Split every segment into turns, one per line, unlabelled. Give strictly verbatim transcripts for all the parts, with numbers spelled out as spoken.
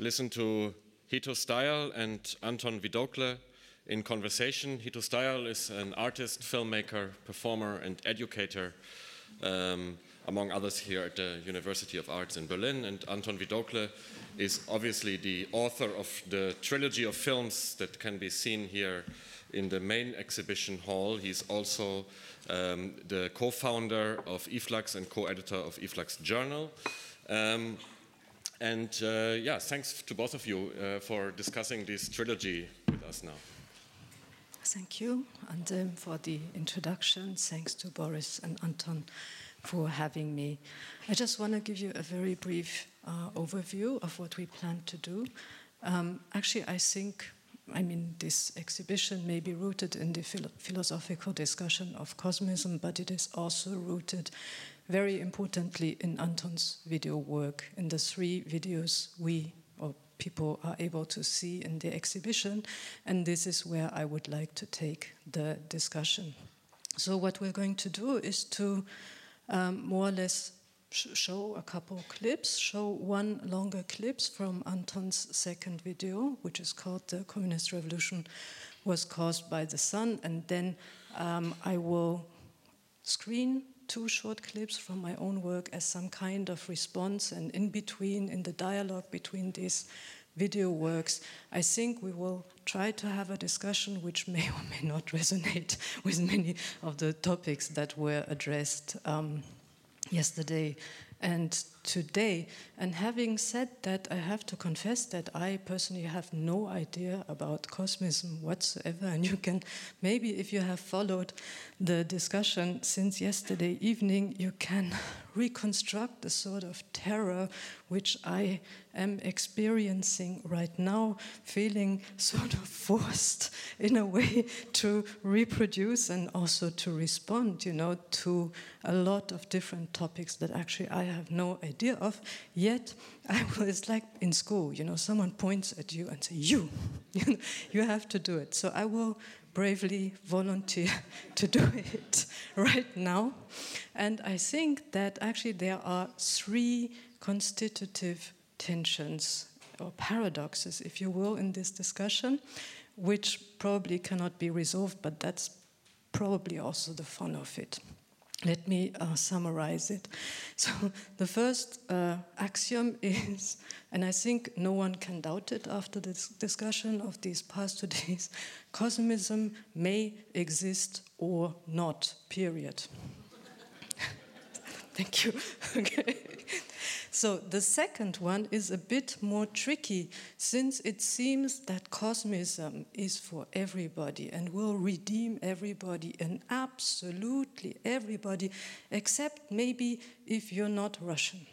listen to Hito Steyerl and Anton Widokle in conversation. Hito Steyerl is an artist, filmmaker, performer, and educator, um, among others here at the University of Arts in Berlin. And Anton Widokle is obviously the author of the trilogy of films that can be seen here in the main exhibition hall. He's also um, the co-founder of I F L A X and co-editor of I F L A X Journal. Um, and uh, yeah, thanks to both of you uh, for discussing this trilogy with us now.
Thank you, and um, for the introduction. Thanks to Boris and Anton for having me. I just want to give you a very brief uh, overview of what we plan to do. Um, actually, I think I mean, this exhibition may be rooted in the philo philosophical discussion of cosmism, but it is also rooted very importantly in Anton's video work. In the three videos we, or people, are able to see in the exhibition, and this is where I would like to take the discussion. So what we're going to do is to um, more or less show a couple clips, show one longer clips from Anton's second video, which is called The Communist Revolution Was Caused by the Sun, and then um, I will screen two short clips from my own work as some kind of response, and in between, in the dialogue between these video works, I think we will try to have a discussion which may or may not resonate with many of the topics that were addressed um, yesterday and today. And having said that, I have to confess that I personally have no idea about cosmism whatsoever, and you can maybe, if you have followed the discussion since yesterday evening, you can reconstruct the sort of terror which I am experiencing right now, feeling sort of forced in a way to reproduce and also to respond, you know, to a lot of different topics that actually I have no idea of. Yet, I was like in school, you know, someone points at you and says, you, you have to do it. So I will bravely volunteer to do it right now. And I think that actually there are three constitutive tensions or paradoxes, if you will, in this discussion, which probably cannot be resolved, but that's probably also the fun of it. Let me uh, summarize it. So the first uh, axiom is, and I think no one can doubt it after this discussion of these past two days, cosmism may exist or not, period. Thank you. Okay. So the second one is a bit more tricky, since it seems that cosmism is for everybody and will redeem everybody, and absolutely everybody, except maybe if you're not Russian.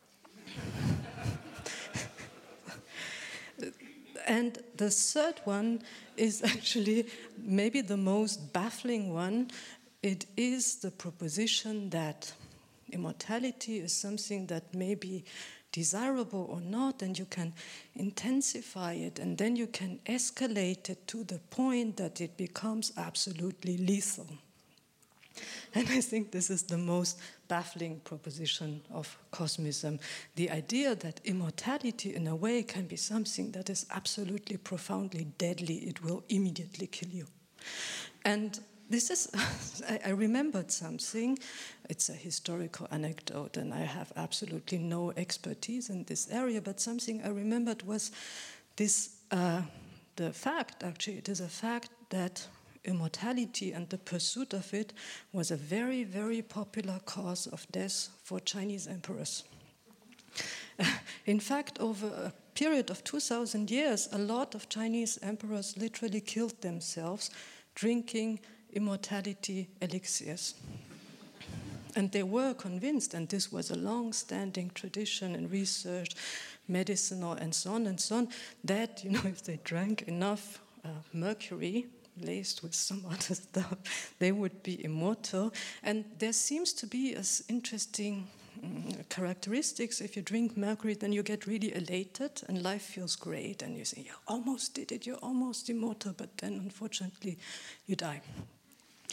And the third one is actually maybe the most baffling one. It is the proposition that immortality is something that may be desirable or not, and you can intensify it, and then you can escalate it to the point that it becomes absolutely lethal. And I think this is the most baffling proposition of cosmism. The idea that immortality, in a way, can be something that is absolutely profoundly deadly. It will immediately kill you. And this is, I remembered something. It's a historical anecdote, and I have absolutely no expertise in this area, but something I remembered was this, uh, the fact, actually, it is a fact that immortality and the pursuit of it was a very, very popular cause of death for Chinese emperors. In fact, over a period of two thousand years, a lot of Chinese emperors literally killed themselves drinking immortality elixirs. And they were convinced, and this was a long-standing tradition in research, medicinal, and so on and so on, that, you know, if they drank enough uh, mercury, laced with some other stuff, they would be immortal. And there seems to be as interesting um, characteristics. If you drink mercury, then you get really elated, and life feels great, and you say, you almost did it, you're almost immortal, but then, unfortunately, you die.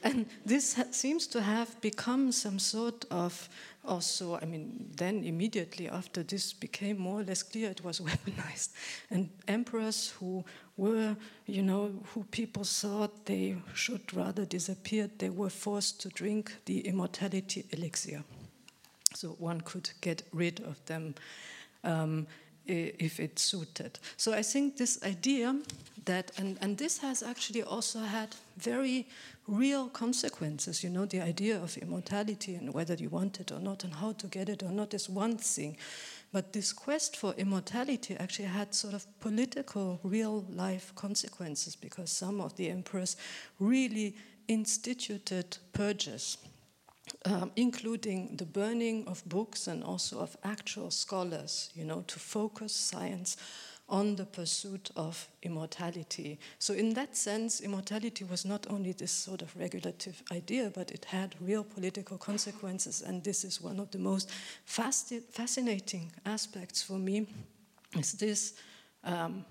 And this ha seems to have become some sort of also, I mean, then immediately after this became more or less clear, it was weaponized. And emperors who were, you know, who people thought they should rather disappear, they were forced to drink the immortality elixir. So one could get rid of them um, if it suited. So I think this idea that, and, and this has actually also had very real consequences, you know, the idea of immortality and whether you want it or not and how to get it or not is one thing. But this quest for immortality actually had sort of political, real-life consequences because some of the emperors really instituted purges, um, including the burning of books and also of actual scholars, you know, to focus science on the pursuit of immortality. So in that sense, immortality was not only this sort of regulative idea, but it had real political consequences, and this is one of the most fasc- fascinating aspects for me, is this, um,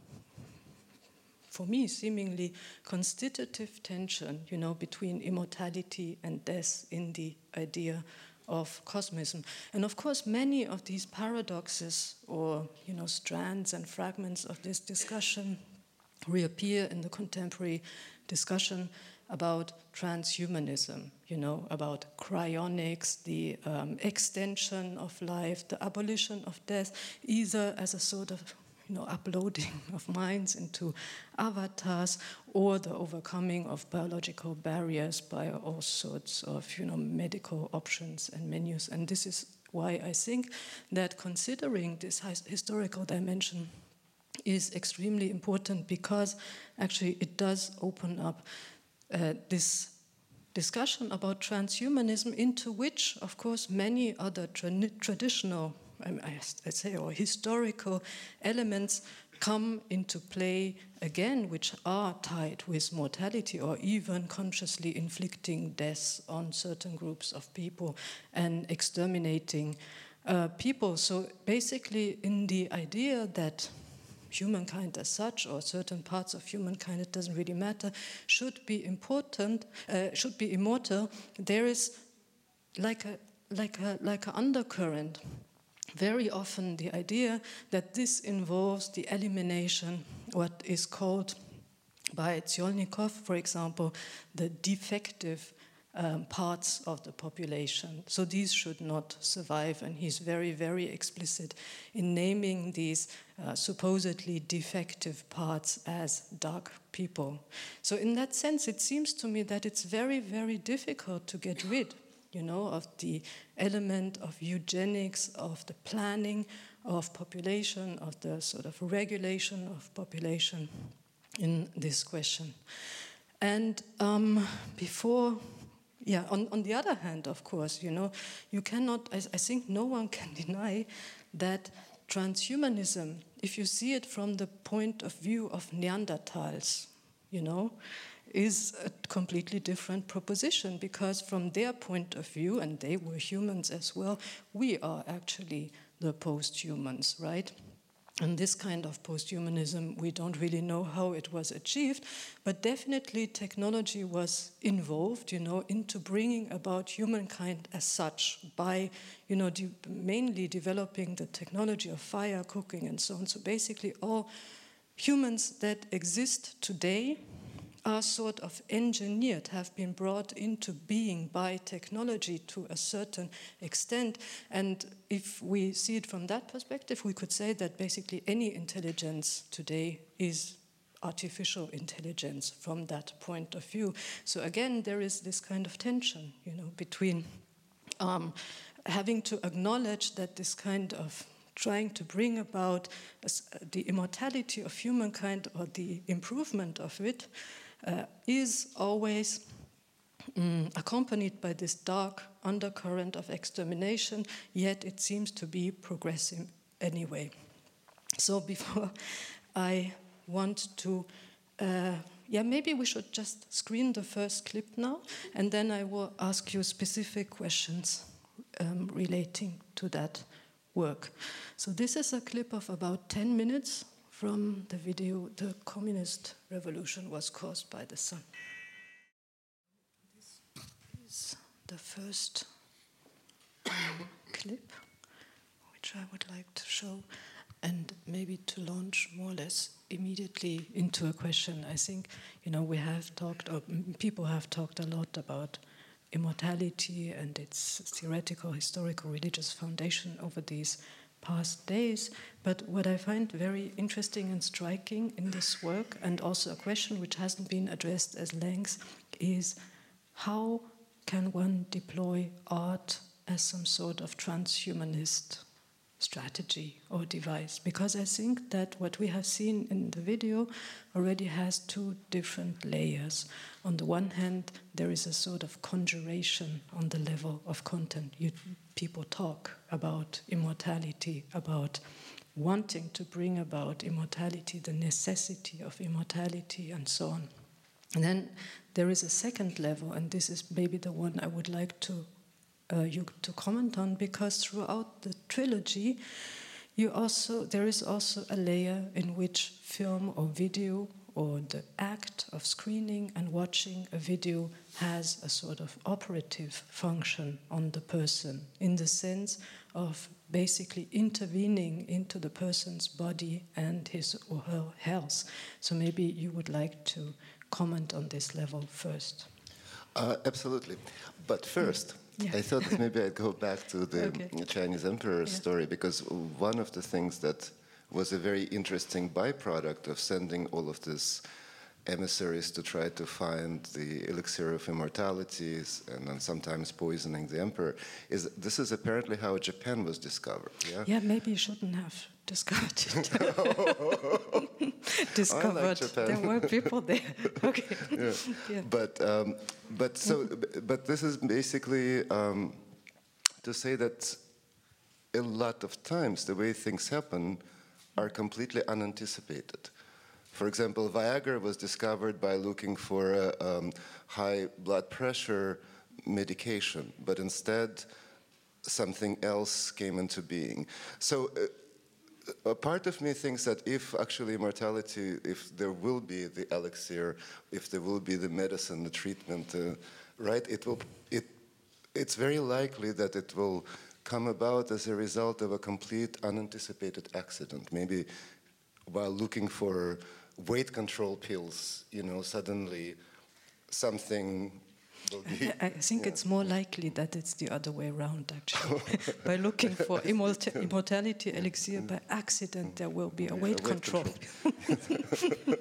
for me, seemingly constitutive tension, you know, between immortality and death in the idea of cosmism. And of course, many of these paradoxes or, you know, strands and fragments of this discussion reappear in the contemporary discussion about transhumanism, you know, about cryonics, the um, extension of life, the abolition of death, either as a sort of, you know, uploading of minds into avatars, or the overcoming of biological barriers by all sorts of, you know, medical options and menus. And this is why I think that considering this historical dimension is extremely important, because actually it does open up uh, this discussion about transhumanism, into which, of course, many other tra- traditional I say, or historical elements come into play again, which are tied with mortality or even consciously inflicting death on certain groups of people and exterminating uh, people. So basically, in the idea that humankind as such, or certain parts of humankind, it doesn't really matter, should be important, uh, should be immortal, there is like a like a like an undercurrent. Very often the idea that this involves the elimination, what is called by Tsiolnikov, for example, the defective um, parts of the population. So these should not survive, and he's very, very explicit in naming these uh, supposedly defective parts as dark people. So in that sense, it seems to me that it's very, very difficult to get rid, you know, of the element of eugenics, of the planning of population, of the sort of regulation of population in this question. And um, before, yeah, on, on the other hand, of course, you know, you cannot, I, I think no one can deny that transhumanism, if you see it from the point of view of Neanderthals, you know, is a completely different proposition, because from their point of view, and they were humans as well, we are actually the post-humans, right? And this kind of post-humanism, we don't really know how it was achieved, but definitely technology was involved, you know, into bringing about humankind as such by, you know, de- mainly developing the technology of fire, cooking, and so on. So basically all humans that exist today are sort of engineered, have been brought into being by technology to a certain extent. And if we see it from that perspective, we could say that basically any intelligence today is artificial intelligence from that point of view. So again, there is this kind of tension, you know, between um, having to acknowledge that this kind of trying to bring about the immortality of humankind or the improvement of it Uh, is always um, accompanied by this dark undercurrent of extermination, yet it seems to be progressing anyway. So before I want to, uh, yeah, maybe we should just screen the first clip now, and then I will ask you specific questions um, relating to that work. So this is a clip of about ten minutes from the video, The Communist Revolution Was Caused by the Sun. the first um, clip, which I would like to show, and maybe to launch more or less immediately into a question. I think, you know, we have talked, or people have talked a lot about immortality and its theoretical, historical, religious foundation over these past days. But what I find very interesting and striking in this work, and also a question which hasn't been addressed at length, is how can one deploy art as some sort of transhumanist strategy or device? Because I think that what we have seen in the video already has two different layers. On the one hand, there is a sort of conjuration on the level of content. You, people talk about immortality, about wanting to bring about immortality, the necessity of immortality, and so on. And then there is a second level, and this is maybe the one I would like to Uh, you to comment on, because throughout the trilogy, you also there is also a layer in which film or video or the act of screening and watching a video has a sort of operative function on the person, in the sense of basically intervening into the person's body and his or her health. So maybe you would like to comment on this level first.
Uh, absolutely. But first, yeah. I thought that maybe I'd go back to the okay. Chinese emperor yeah. story, because one of the things that was a very interesting byproduct of sending all of these emissaries to try to find the elixir of immortality and then sometimes poisoning the emperor is this is apparently how Japan was discovered. Yeah,
yeah maybe you shouldn't have discovered it. discovered.
I like Japan.
There were people there. Okay.
Yeah. Yeah. But um, but so but this is basically um, to say that a lot of times the way things happen are completely unanticipated. For example, Viagra was discovered by looking for a um, high blood pressure medication, but instead something else came into being. So uh, a part of me thinks that if actually immortality, if there will be the elixir, if there will be the medicine, the treatment, uh, right, it will, it, it's very likely that it will come about as a result of a complete unanticipated accident. Maybe while looking for weight control pills, you know, suddenly something will be...
I, I think yeah. it's more likely that it's the other way around, actually. By looking for immorta immortality elixir, by accident there will be a weight, yeah, a weight control. control.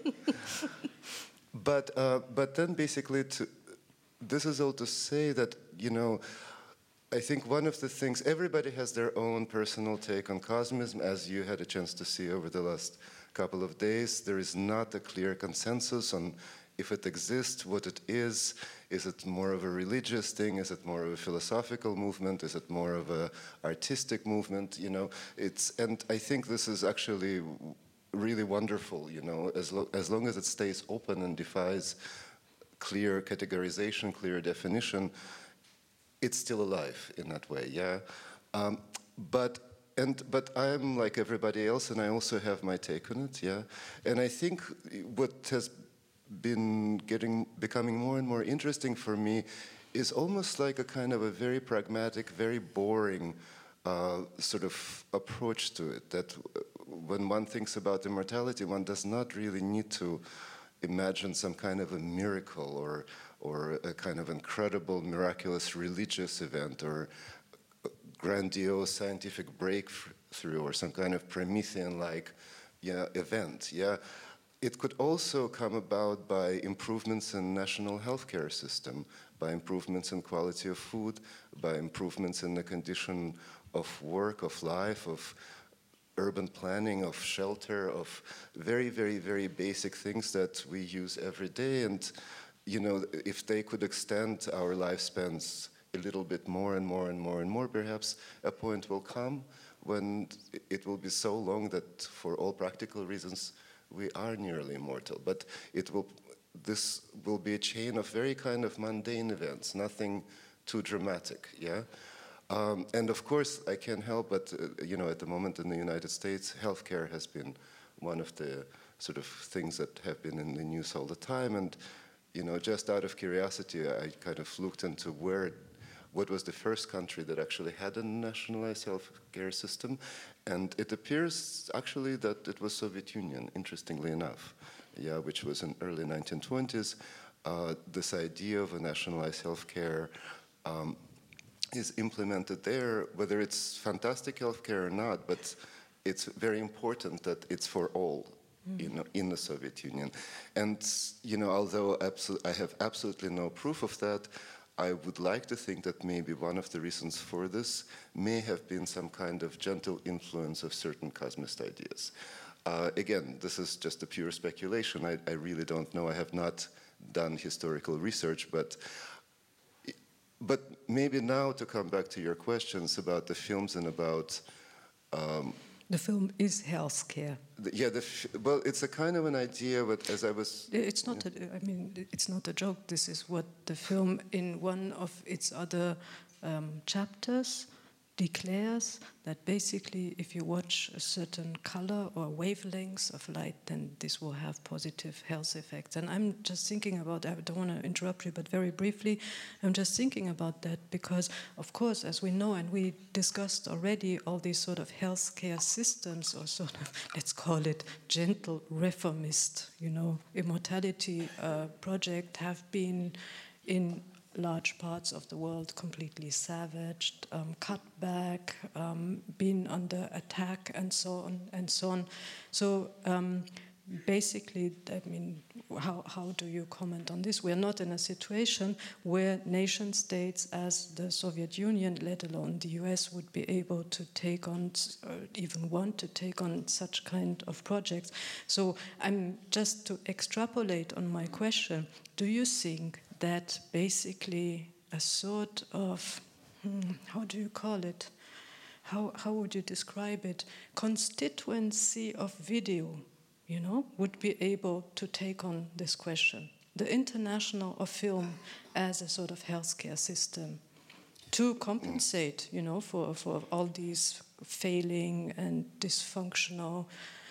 but, uh, but then basically, to, this is all to say that, you know, I think one of the things, everybody has their own personal take on cosmism, as you had a chance to see over the last couple of days. There is not a clear consensus on if it exists, what it is. Is it more of a religious thing? Is it more of a philosophical movement? Is it more of an artistic movement? You know, it's, and I think this is actually really wonderful, you know, as, lo as long as it stays open and defies clear categorization, clear definition, it's still alive in that way, yeah. Um, but and but I'm like everybody else, and I also have my take on it, yeah. And I think what has been getting becoming more and more interesting for me is almost like a kind of a very pragmatic, very boring uh, sort of approach to it. That when one thinks about immortality, one does not really need to imagine some kind of a miracle or or a kind of incredible, miraculous religious event or grandiose scientific breakthrough or some kind of Promethean-like yeah, event. Yeah, it could also come about by improvements in national healthcare system, by improvements in quality of food, by improvements in the condition of work, of life, of urban planning, of shelter, of very, very, very basic things that we use every day. And you know, if they could extend our lifespans a little bit more and more and more and more, perhaps a point will come when it will be so long that for all practical reasons we are nearly immortal. But it will, this will be a chain of very kind of mundane events, nothing too dramatic, yeah? Um, and of course, I can't help but, uh, you know, at the moment in the United States, healthcare has been one of the sort of things that have been in the news all the time. And you know, just out of curiosity, I kind of looked into where what was the first country that actually had a nationalized healthcare system. And it appears actually that it was Soviet Union, interestingly enough, yeah, which was in early nineteen twenties. Uh, this idea of a nationalized healthcare um, is implemented there, whether it's fantastic healthcare or not, but it's very important that it's for all. Mm. In, in the Soviet Union. And, you know, although I have absolutely no proof of that, I would like to think that maybe one of the reasons for this may have been some kind of gentle influence of certain cosmist ideas. Uh, again, this is just a pure speculation. I, I really don't know. I have not done historical research, but but maybe now to come back to your questions about the films and about um,
the film is healthcare.
The, yeah, the, well, it's a kind of an idea, but as I was...
It's not, a, I mean, it's not a joke. This is what the film, in one of its other um, chapters, declares, that basically if you watch a certain color or wavelengths of light, then this will have positive health effects. And I'm just thinking about, I don't want to interrupt you, but very briefly, I'm just thinking about that because, of course, as we know, and we discussed already, all these sort of healthcare systems, or sort of, let's call it gentle reformist, you know, immortality uh, project have been in large parts of the world completely savaged, um, cut back, um, been under attack, and so on and so on. So um, basically, I mean, how, how do you comment on this? We're not in a situation where nation states as the Soviet Union, let alone the U S, would be able to take on, or even want to take on such kind of projects. So I'm just to extrapolate on my question, do you think that basically a sort of, hmm, how do you call it? How, how would you describe it? Constituency of video, you know, would be able to take on this question. The international of film as a sort of healthcare system to compensate, you know, for, for all these failing and dysfunctional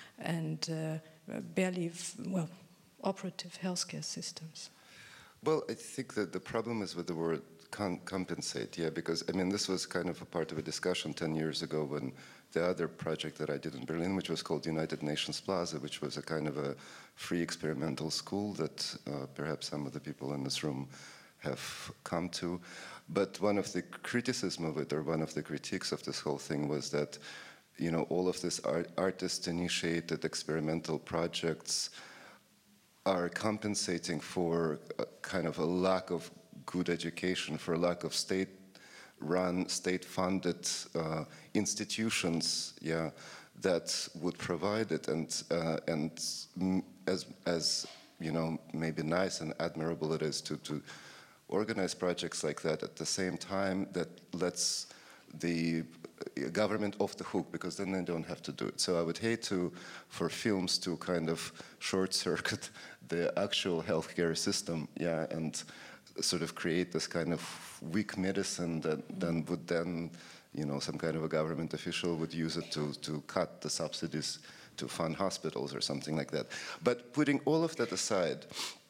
and uh, barely, well, operative healthcare systems.
Well, I think that the problem is with the word con compensate, yeah, because, I mean, this was kind of a part of a discussion ten years ago when the other project that I did in Berlin, which was called United Nations Plaza, which was a kind of a free experimental school that uh, perhaps some of the people in this room have come to. But one of the criticism of it, or one of the critiques of this whole thing was that, you know, all of these art artist-initiated experimental projects are compensating for a kind of a lack of good education, for a lack of state-run, state-funded uh, institutions, yeah, that would provide it. And uh, and as as you know, maybe nice and admirable it is to to organize projects like that. At the same time, that lets the government off the hook, because then they don't have to do it. So I would hate to, for films to kind of short-circuit the actual healthcare system, yeah, and sort of create this kind of weak medicine that then would then, you know, some kind of a government official would use it to, to cut the subsidies to fund hospitals or something like that. But putting all of that aside,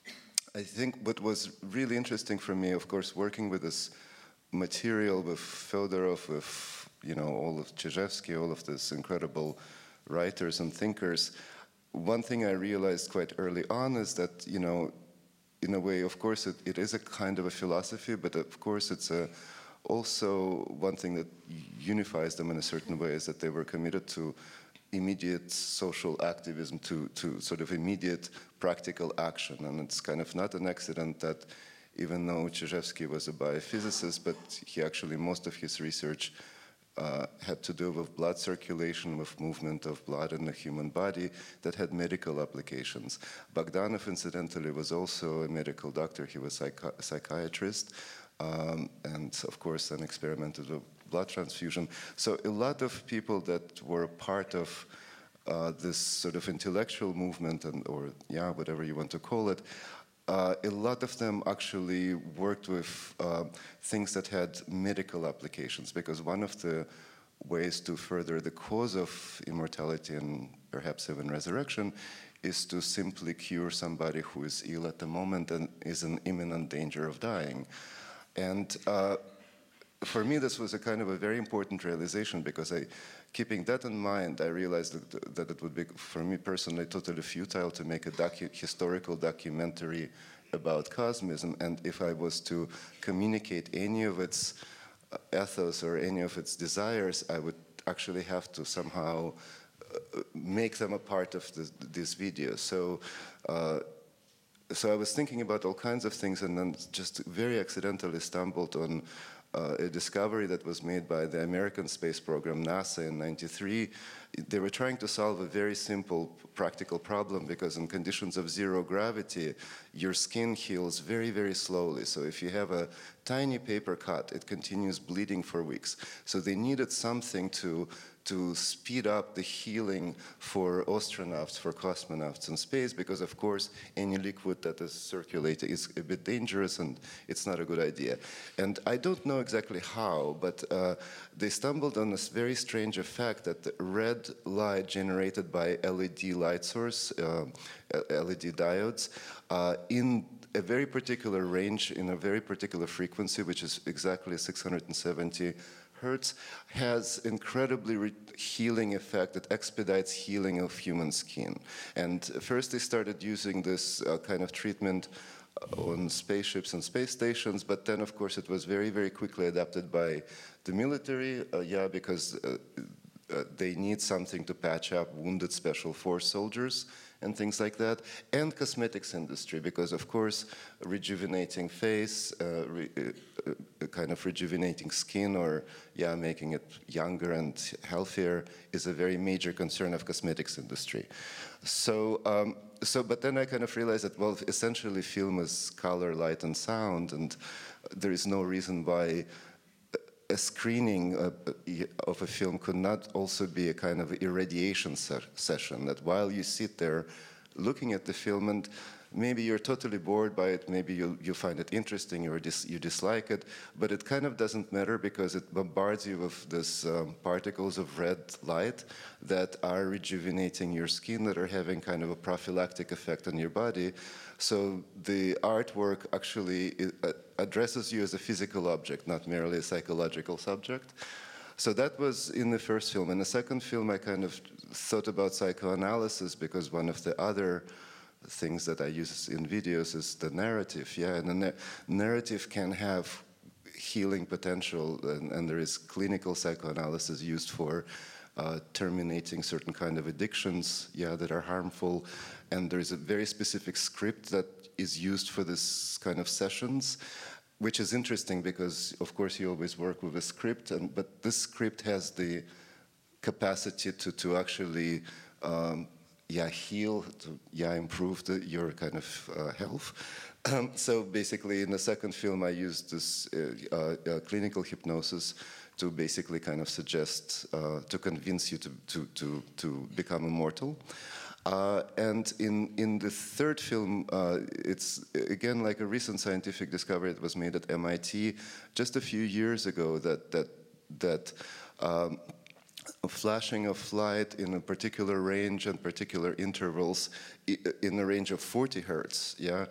I think what was really interesting for me, of course, working with this material with Fedorov, with, you know, all of Chizhevsky, all of these incredible writers and thinkers, one thing I realized quite early on is that, you know, in a way, of course, it, it is a kind of a philosophy, but of course it's a, also one thing that unifies them in a certain way is that they were committed to immediate social activism, to, to sort of immediate practical action. And it's kind of not an accident that even though Chizhevsky was a biophysicist, but he actually, most of his research uh, had to do with blood circulation, with movement of blood in the human body that had medical applications. Bogdanov, incidentally, was also a medical doctor. He was psychi a psychiatrist, um, and of course then experimented with blood transfusion. So a lot of people that were part of uh, this sort of intellectual movement, and or yeah, whatever you want to call it, Uh, a lot of them actually worked with uh, things that had medical applications, because one of the ways to further the cause of immortality and perhaps even resurrection is to simply cure somebody who is ill at the moment and is in imminent danger of dying. And uh, for me, this was a kind of a very important realization, because I, keeping that in mind, I realized that, that it would be, for me personally, totally futile to make a docu historical documentary about cosmism, and if I was to communicate any of its ethos or any of its desires, I would actually have to somehow uh, make them a part of this, this video. So, uh, so I was thinking about all kinds of things, and then just very accidentally stumbled on Uh, a discovery that was made by the American space program, NASA, in ninety-three. They were trying to solve a very simple practical problem, because in conditions of zero gravity, your skin heals very, very slowly. So if you have a tiny paper cut, it continues bleeding for weeks. So they needed something to to speed up the healing for astronauts, for cosmonauts in space, because of course any liquid that is circulating is a bit dangerous and it's not a good idea. And I don't know exactly how, but uh, they stumbled on this very strange effect that the red light generated by L E D light source, uh, L E D diodes, uh, in a very particular range, in a very particular frequency, which is exactly six hundred seventy hertz, has incredibly re healing effect that expedites healing of human skin. And first they started using this uh, kind of treatment on spaceships and space stations, but then of course it was very, very quickly adapted by the military, uh, yeah, because uh, uh, they need something to patch up wounded special force soldiers and things like that, and cosmetics industry, because of course rejuvenating face, uh, re, uh, uh, kind of rejuvenating skin, or yeah, making it younger and healthier is a very major concern of cosmetics industry. So, um, so, but then I kind of realized that, well, essentially film is color, light, and sound, and there is no reason why a screening uh, of a film could not also be a kind of irradiation se session, that while you sit there looking at the film, and maybe you're totally bored by it, maybe you, you find it interesting or dis you dislike it, but it kind of doesn't matter, because it bombards you with these um, particles of red light that are rejuvenating your skin, that are having kind of a prophylactic effect on your body. So the artwork actually uh, addresses you as a physical object, not merely a psychological subject. So that was in the first film. In the second film, I kind of thought about psychoanalysis, because one of the other things that I use in videos is the narrative. Yeah, and the na narrative can have healing potential, and, and there is clinical psychoanalysis used for uh, terminating certain kind of addictions, yeah, that are harmful. And there is a very specific script that is used for this kind of sessions, which is interesting because, of course, you always work with a script, and, but this script has the capacity to, to actually um, yeah, heal, to yeah, improve the, your kind of uh, health. Um, so basically, in the second film, I used this uh, uh, uh, clinical hypnosis to basically kind of suggest, uh, to convince you to, to, to, to become immortal. Uh, and in, in the third film, uh, it's again like a recent scientific discovery that was made at M I T just a few years ago, that, that, that um, a flashing of light in a particular range and particular intervals in the range of forty hertz, yeah,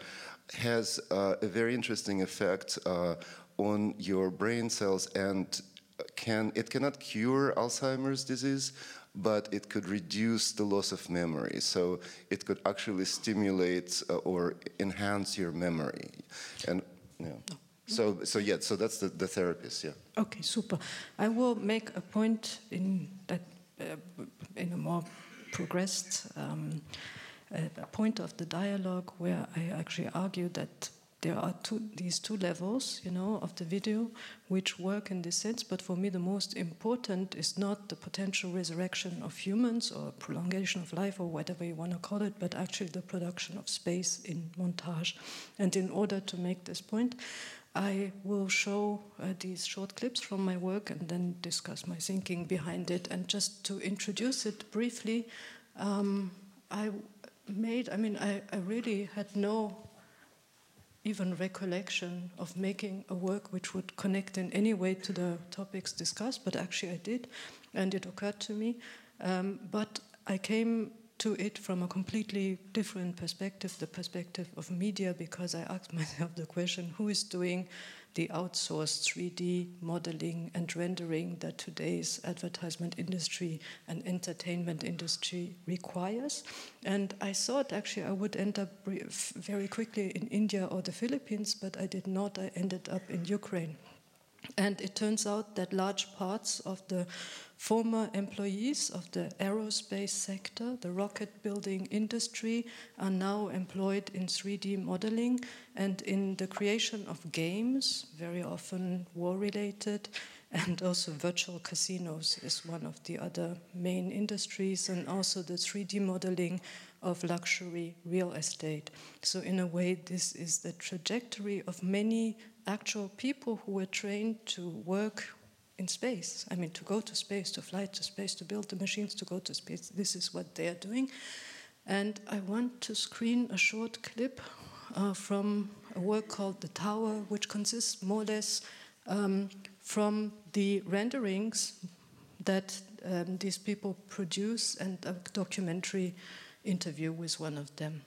has uh, a very interesting effect uh, on your brain cells, and can, it cannot cure Alzheimer's disease, but it could reduce the loss of memory. So it could actually stimulate uh, or enhance your memory. And yeah. So, so yeah, so that's the, the therapist, yeah.
Okay, super. I will make a point in that, uh, in a more progressed um, uh, point of the dialogue, where I actually argue that there are two, these two levels, you know, of the video, which work in this sense. But for me, the most important is not the potential resurrection of humans or prolongation of life or whatever you want to call it, but actually the production of space in montage. And in order to make this point, I will show uh, these short clips from my work and then discuss my thinking behind it. And just to introduce it briefly, um, I made, I mean, I, I really had no even recollection of making a work which would connect in any way to the topics discussed, but actually I did, and it occurred to me. Um, but I came to it from a completely different perspective, the perspective of media, because I asked myself the question, who is doing the outsourced three D modeling and rendering that today's advertisement industry and entertainment industry requires? And I thought actually I would end up very quickly in India or the Philippines, but I did not. I ended up in Ukraine. And it turns out that large parts of the former employees of the aerospace sector, the rocket building industry, are now employed in three D modeling and in the creation of games, very often war-related, and also virtual casinos is one of the other main industries, and also the three D modeling of luxury real estate. So in a way, this is the trajectory of many actual people who were trained to work in space. I mean, to go to space, to fly to space, to build the machines to go to space. This is what they are doing. And I want to screen a short clip uh, from a work called The Tower, which consists more or less um, from the renderings that um, these people produce and a documentary interview with one of them.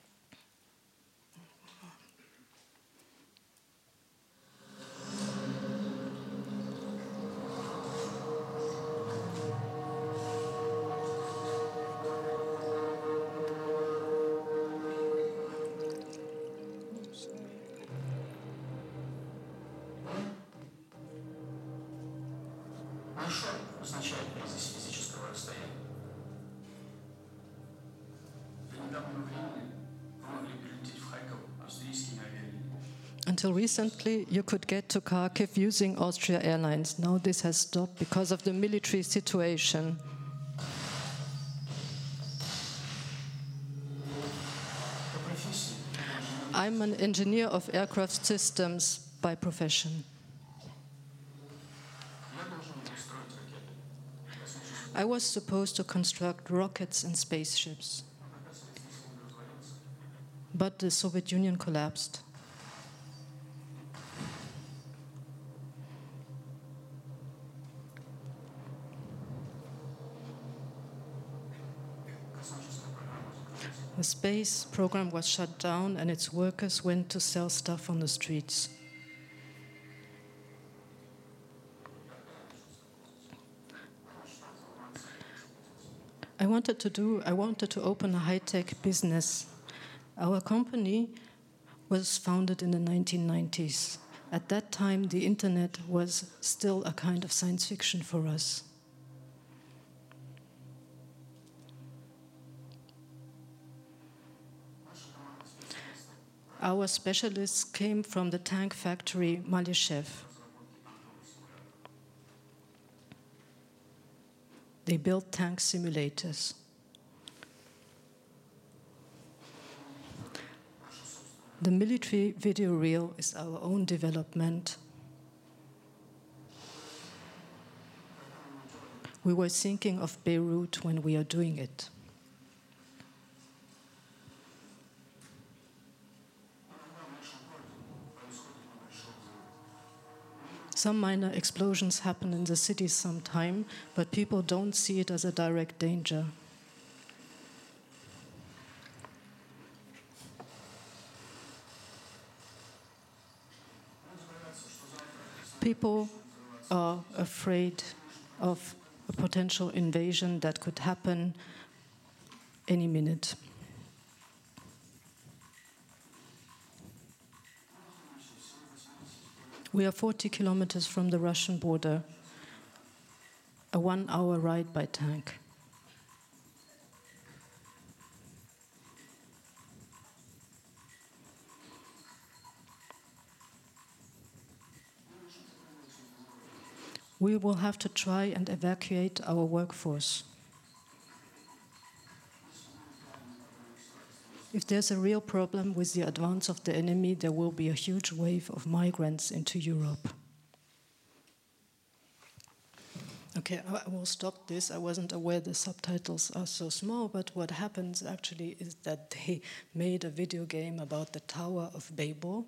Until recently, you could get to Kharkiv using Austria Airlines. Now this has stopped because of the military situation. I'm an engineer of aircraft systems by profession. I was supposed to construct rockets and spaceships, but the Soviet Union collapsed. The space program was shut down and its workers went to sell stuff on the streets. I wanted to do, I wanted to open a high-tech business. Our company was founded in the nineteen nineties. At that time, the internet was still a kind of science fiction for us. Our specialists came from the tank factory Malyshev. They built tank simulators. The military video reel is our own development. We were thinking of Beirut when we are doing it. Some minor explosions happen in the city sometime, but people don't see it as a direct danger. People are afraid of a potential invasion that could happen any minute. We are forty kilometers from the Russian border, a one-hour ride by tank. We will have to try and evacuate our workforce. If there's a real problem with the advance of the enemy, there will be a huge wave of migrants into Europe. Okay, I will stop this. I wasn't aware the subtitles are so small, but what happens actually is that they made a video game about the Tower of Babel,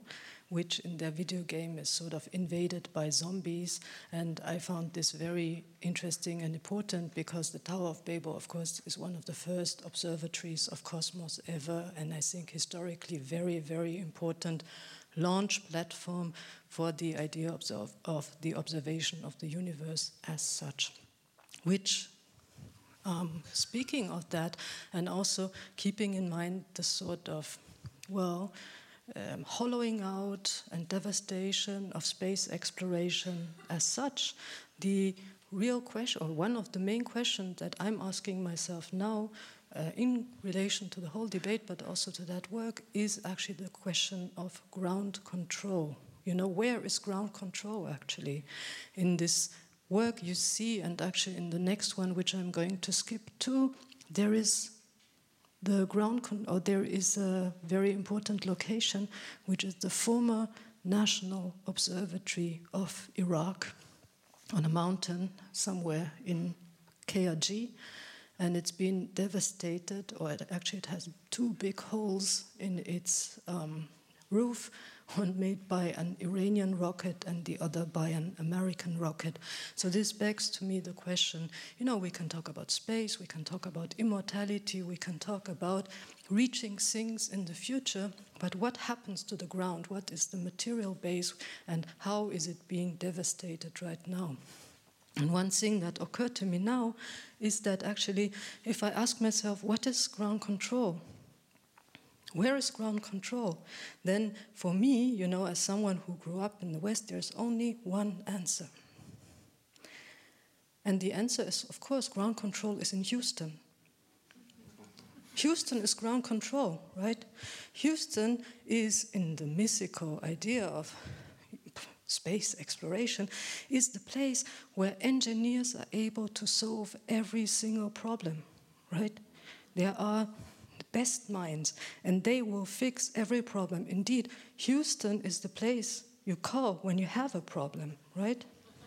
which in their video game is sort of invaded by zombies. And I found this very interesting and important because the Tower of Babel, of course, is one of the first observatories of cosmos ever, and I think historically very, very important launch platform for the idea of, of the observation of the universe as such. Which, um, speaking of that, and also keeping in mind the sort of, well, um, hollowing out and devastation of space exploration as such, the real question, or one of the main questions that I'm asking myself now, Uh, in relation to the whole debate, but also to that work, is actually the question of ground control. You know, where is ground control actually? In this work you see, and actually in the next one, which I'm going to skip to, there is the ground, con- or there is a very important location, which is the former National Observatory of Iraq, on a mountain somewhere in K R G. And it's been devastated, or it actually it has two big holes in its um, roof, one made by an Iranian rocket and the other by an American rocket. So this begs to me the question, you know, we can talk about space, we can talk about immortality, we can talk about reaching things in the future, but what happens to the ground? What is the material base, and how is it being devastated right now? And one thing that occurred to me now is that actually, if I ask myself, what is ground control? Where is ground control? Then for me, you know, as someone who grew up in the West, there's only one answer. And the answer is, of course, ground control is in Houston. Houston is ground control, right? Houston is, in the mythical idea of space exploration, is the place where engineers are able to solve every single problem, right? There are the best minds, and they will fix every problem. Indeed, Houston is the place you call when you have a problem, right?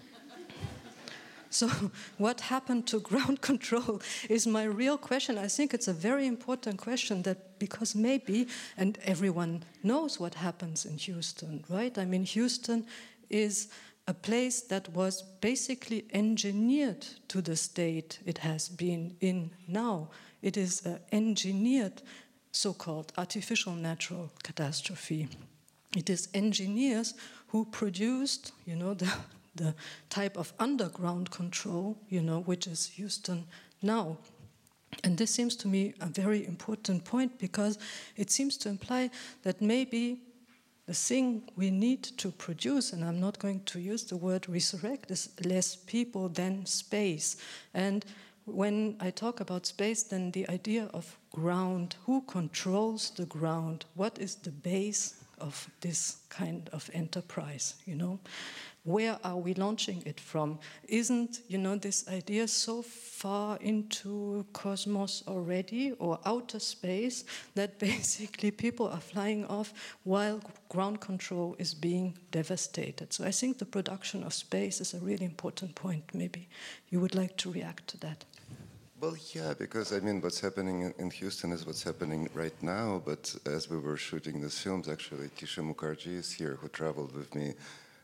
So what happened to ground control is my real question. I think it's a very important question, that because maybe, and everyone knows what happens in Houston, right? I mean, Houston is a place that was basically engineered to the state it has been in now. It is an engineered so-called artificial natural catastrophe. It is engineers who produced, you know, the, the type of underground control, you know, which is Houston now. And this seems to me a very important point, because it seems to imply that maybe the thing we need to produce, and I'm not going to use the word resurrect, is less people than space. And when I talk about space, then the idea of ground, who controls the ground? What is the base of this kind of enterprise, you know? Where are we launching it from? Isn't, you know, this idea so far into cosmos already, or outer space, that basically people are flying off while ground control is being devastated? So I think the production of space is a really important point. Maybe you would like to react to that.
Well, yeah, because I mean, what's happening in Houston is what's happening right now. But as we were shooting these films, actually, Tisha Mukherjee is here, who traveled with me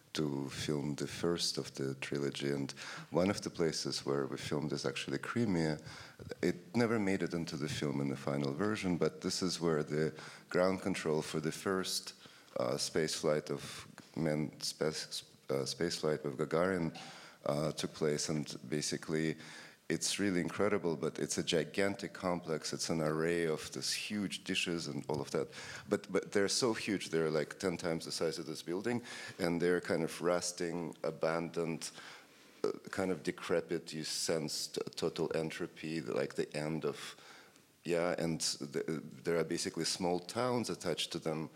to film the first of the trilogy, and one of the places where we filmed is actually Crimea. It never made it into the film in the final version, but this is where the ground control for the first uh, space flight of men, space, uh, space flight of Gagarin uh, took place, and basically it's really incredible, but it's a gigantic complex. It's an array of these huge dishes and all of that. But but they're so huge, they're like ten times the size of this building, and they're kind of rusting, abandoned, uh, kind of decrepit. You sense total entropy, like the end of, yeah, and the, there are basically small towns attached to them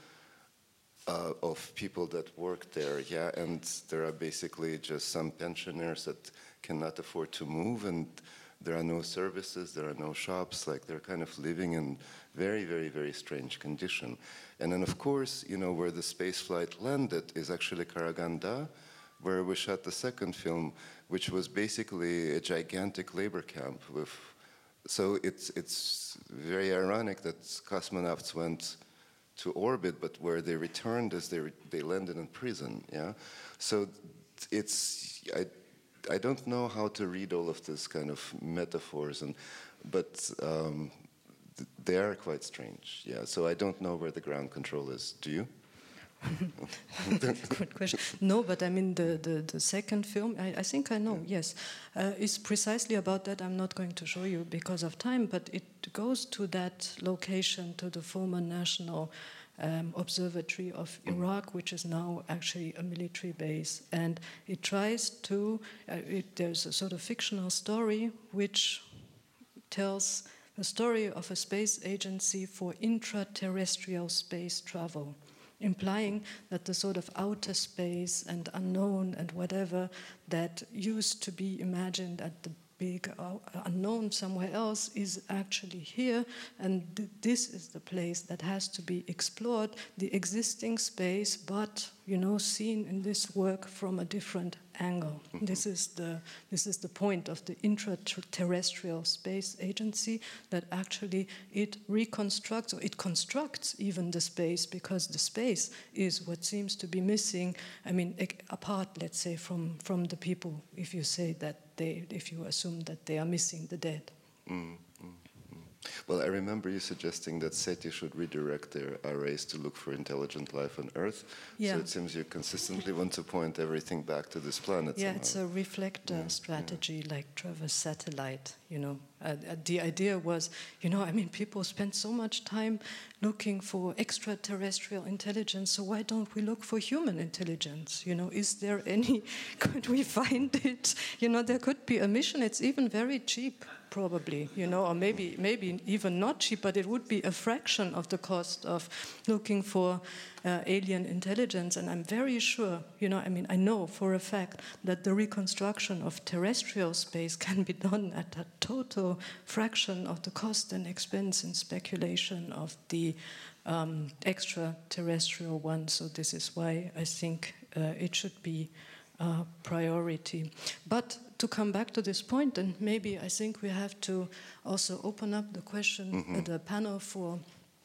uh, of people that work there, yeah, and there are basically just some pensioners that cannot afford to move, and there are no services, there are no shops, like they're kind of living in very, very, very strange condition. And then of course, you know, where the space flight landed is actually Karaganda, where we shot the second film, which was basically a gigantic labor camp with, so it's, it's very ironic that cosmonauts went to orbit, but where they returned as they re they landed in prison. Yeah, so it's I I don't know how to read all of this kind of metaphors, and but um, th they are quite strange. Yeah, so I don't know where the ground control is. Do you?
Good question. No, but I mean the, the, the second film, I, I think I know, yeah. yes, uh, is precisely about that. I'm not going to show you because of time, but it goes to that location, to the former National um, Observatory of Iraq, which is now actually a military base. And it tries to, uh, it, there's a sort of fictional story which tells the story of a space agency for intraterrestrial space travel, implying that the sort of outer space and unknown and whatever that used to be imagined at the big uh, unknown somewhere else is actually here, and th this is the place that has to be explored, the existing space, but you know, seen in this work from a different angle. Mm-hmm. This is the this is the point of the intraterrestrial space agency, that actually it reconstructs, or it constructs even the space, because the space is what seems to be missing. I mean, apart, let's say, from from the people, if you say that they, if you assume that they are missing the dead.
Mm-hmm. Well, I remember you suggesting that SETI should redirect their arrays to look for intelligent life on Earth. Yeah. So it seems you consistently want to point everything back to this planet.
Yeah,
somehow.
It's a reflector yeah, strategy, yeah. like Trevor's satellite, you know. Uh, the idea was, you know, I mean, people spend so much time looking for extraterrestrial intelligence, so why don't we look for human intelligence? You know, is there any, could we find it? You know, there could be a mission, it's even very cheap. Probably, you know, or maybe maybe even not cheap, but it would be a fraction of the cost of looking for uh, alien intelligence. And I'm very sure, you know, I mean, I know for a fact that the reconstruction of terrestrial space can be done at a total fraction of the cost and expense and speculation of the um, extraterrestrial one. So this is why I think uh, it should be a priority. But to come back to this point, and maybe I think we have to also open up the question, mm-hmm. uh, the panel for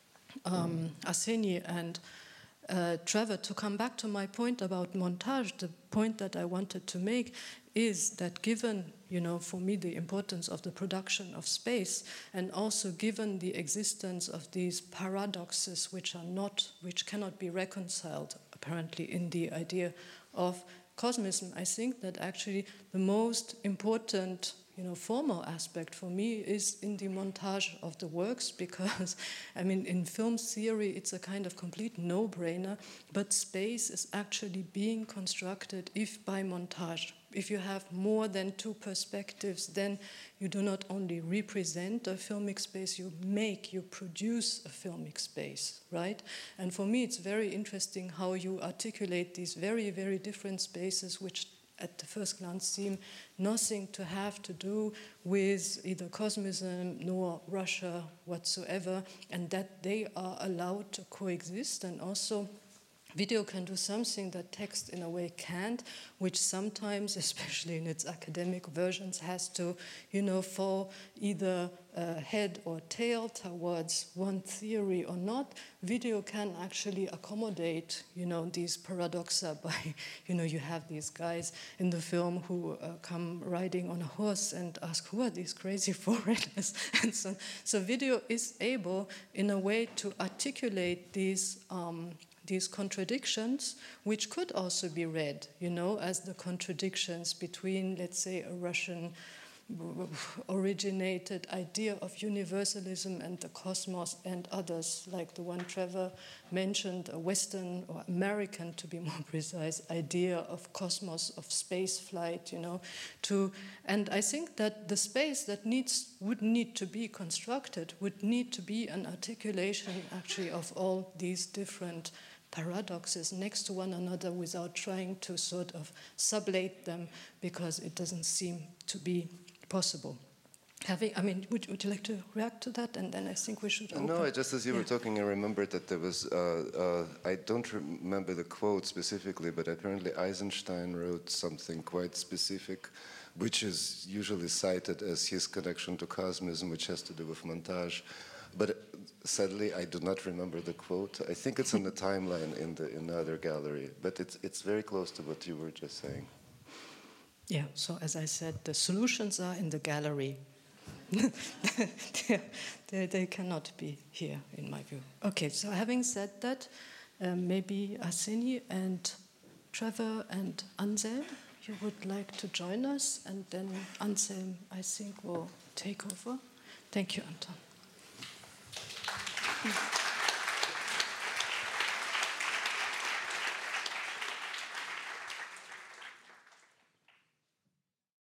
um, Arseny and uh, Trevor, to come back to my point about montage. The point that I wanted to make is that given, you know, for me the importance of the production of space, and also given the existence of these paradoxes which are not, which cannot be reconciled apparently in the idea of cosmism, I think that actually the most important, you know, formal aspect for me is in the montage of the works, because, I mean, in film theory, it's a kind of complete no-brainer, but space is actually being constructed if by montage. If you have more than two perspectives, then you do not only represent a filmic space, you make, you produce a filmic space, right? And for me, it's very interesting how you articulate these very, very different spaces, which at the first glance seem nothing to have to do with either cosmism nor Russia whatsoever, and that they are allowed to coexist. And also video can do something that text in a way can't, which sometimes, especially in its academic versions, has to, you know, fall either uh, head or tail towards one theory or not. Video can actually accommodate, you know, these paradoxa by, you know, you have these guys in the film who uh, come riding on a horse and ask, who are these crazy foreigners? And so, so video is able, in a way, to articulate these um, these contradictions, which could also be read, you know, as the contradictions between, let's say, a Russian originated idea of universalism and the cosmos, and others, like the one Trevor mentioned, a Western or American, to be more precise, idea of cosmos, of space flight, you know, to, and I think that the space that needs, would need to be constructed would need to be an articulation, actually, of all these different paradoxes next to one another without trying to sort of sublate them, because it doesn't seem to be possible. Having, I mean, would, would you like to react to that? And then I think we should open.
No, I just as you yeah. were talking, I remembered that there was, uh, uh, I don't remember the quote specifically, but apparently Eisenstein wrote something quite specific, which is usually cited as his connection to cosmism, which has to do with montage. but sadly, I do not remember the quote. I think it's in the timeline in the in the other gallery, but it's it's very close to what you were just saying.
Yeah. So as I said, the solutions are in the gallery. they, they cannot be here, in my view. Okay. So having said that, um, maybe Arseny and Trevor and Anselm, you would like to join us, and then Anselm, I think, will take over. Thank you, Anton.